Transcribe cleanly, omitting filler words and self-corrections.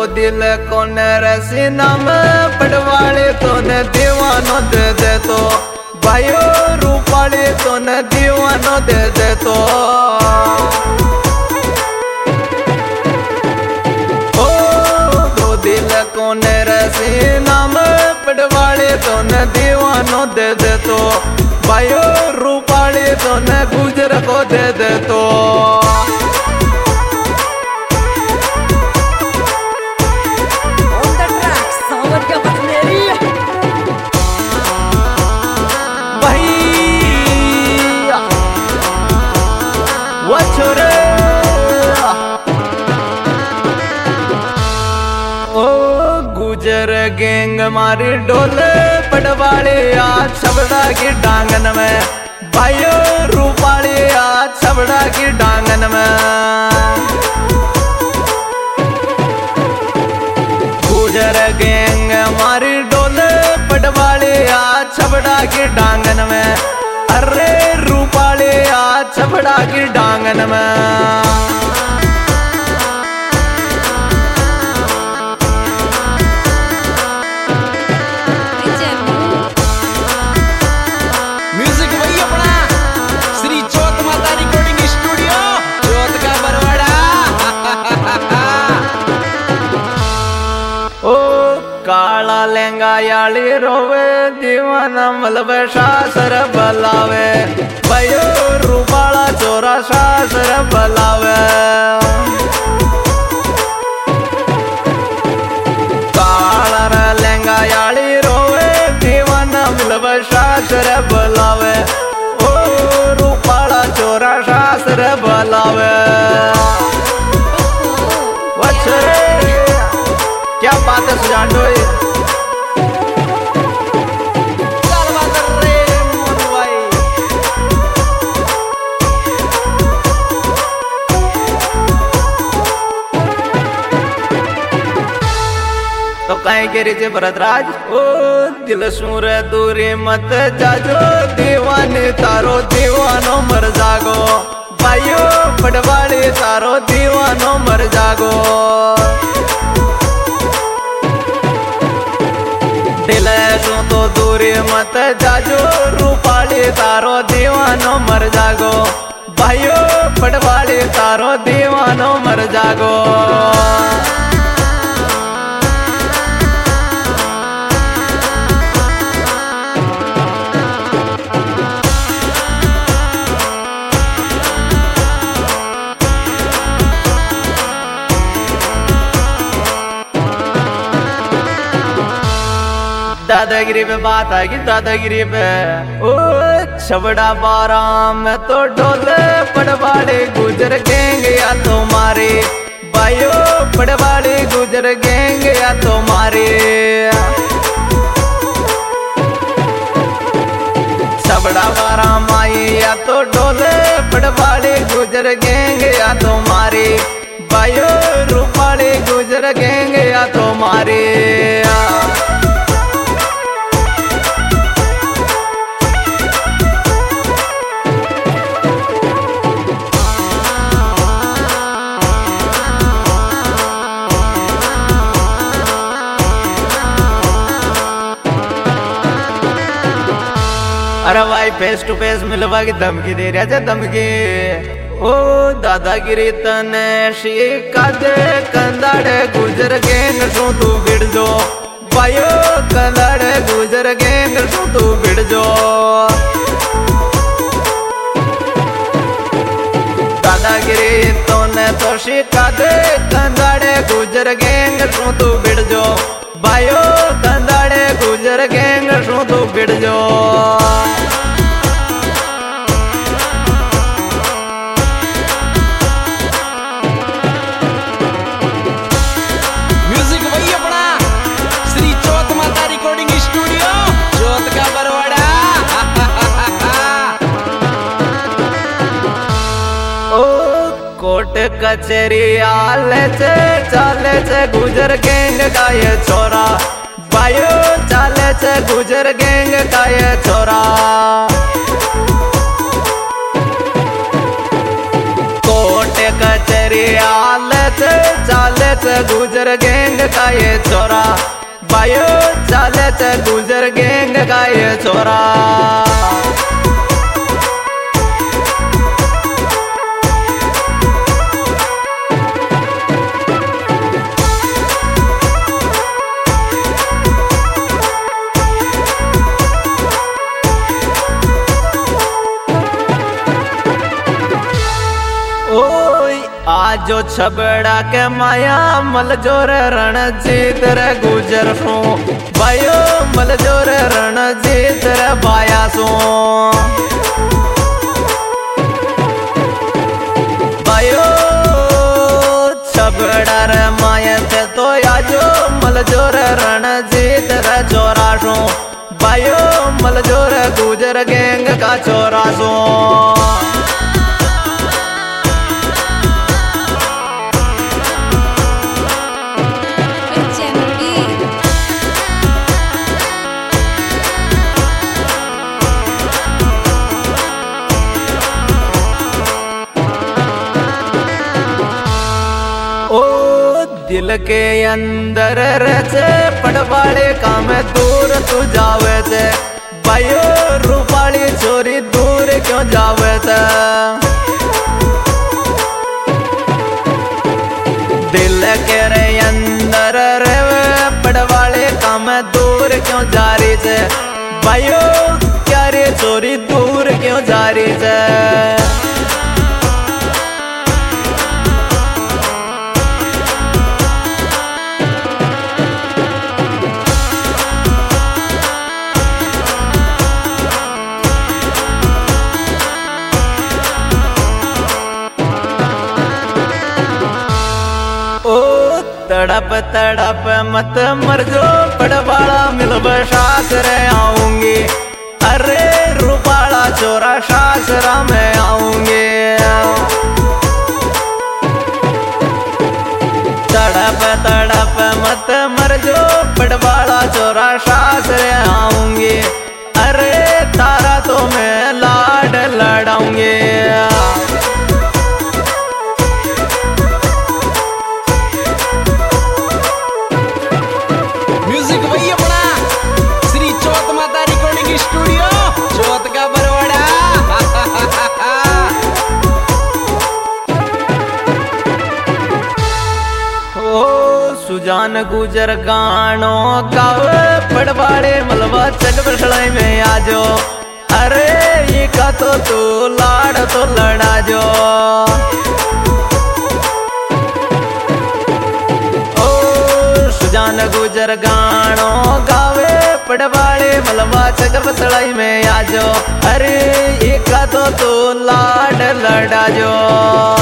दिल कोन रसीना में पटवाले तो न दीवानो दे दे तो भाइयों रूपाले तो न दीवानो दे दे तो दिल कोन रसीना में पटवाले तो न दीवानो दे दे तो भाइयों रूपाले तो न गुजर को दे दे तो गुजर गेंग मारी डोले पटवाले आज छबड़ा की डांगन में भाइयों रूपाले आज छबड़ा की डांगन में गुजर गेंग मारी डोले पटवाले आज छबड़ा की डांगन में अरे रूपाले आज छबड़ा की डांगन में काला लहंगा याली रोवे दीवाना मलबे शासर बलावे भयो रूपाला चोरा शासर बलावे काला लहंगा याली रोवे दीवाना मलबे शासर बलावे ओ रूपाला चोरा शासर बलावे वछरे क्या बात है सुजानो तो कहीं के रीचे भरतराज ओ दिल सूर दूरी मत जाजो दीवाने तारो दीवानो मर जागो भाइयों पटवाले तारो दीवानो मर जागो दिल तो दूरी मत जाजो रूपाले तारो दीवानो मर जागो भाइयों पटवाले तारो दीवानो मर जागो दादागिरी पे बात आएगी दादागिरी पे ओ छबड़ा बाराम में तो डोले पटवाले गुजर गेंगे या तुम्हारे भाइयों पटवाले गुजर गेंगे या तुम्हारे छबड़ा बाराम आई या तो डोले पटवाले गुजर गेंगे या तुम्हारे भाइयों रूपाले गुजर गेंगे या तुम्हारे अरे भाई फेस टू फेस मिलवा की धमकी दे रहा है धमकी ओ दादागिरी तने शिका दे कंदाड़े गुजर गेंग सो तू बिड़ जो भाइयो कंदाड़े गुजर गेंग सो तू बिड़ जो दादागिरी तने तो शिका दे कंदाड़े गुजर गेंग सो तू बिड़ जो भाइयो कंदाड़े गुजर गेंग सो तू बिड़ जो कोट कचेरी आले छे चाले छे गुजर गेंग का ये छोरा भाइयों चाले छे गुजर गेंग का ये छोरा कोट कचेरी आले छे चाले छे गुजर गैंग का ये छोरा, भाइयो चाले च गुजर गैंग का ये छोरा। आजो छबड़ा के माया मलजोर रणजीत रे गुजर सो, भाइयो मलजोर रणजीत रे बाया सो। भाइयो छबड़ा रे माया थे तो आजो मलजोर रणजीत रे चोरा सो, भाइयो मलजोर गुजर गैंग का चोरा सो। दिल के अंदर रचे पड़वाड़े काम दूर तू जावे थे, भाइयो रूपाली चोरी दूर क्यों जावे थे। दिल के रे अंदर रे पड़वाड़े काम दूर क्यों जा रही थे, भाइयो क्या रे चोरी दूर क्यों जा रही थे। तड़प तड़प मत मर जो पड़वाड़ा मिलब शासरे आऊंगी, अरे रूपाला चोरा शासरा में आऊंगी। तड़प तड़प मत मर जो पड़वाड़ा चोरा शासरे आऊंगी, अरे तारा तो मैं लाड लड़ाऊंगी। सुजान गुजर गानो गावे पड़वाड़े मलबा चक बसड़ाई में आजो, अरे ये का तो तू लाड़ तो लड़ा जो। ओ सुजान गुजर गानो गावे पड़वाड़े मलबा चक बसड़ाई में आजो, अरे ये का तो तू लाड़ लड़ा जो।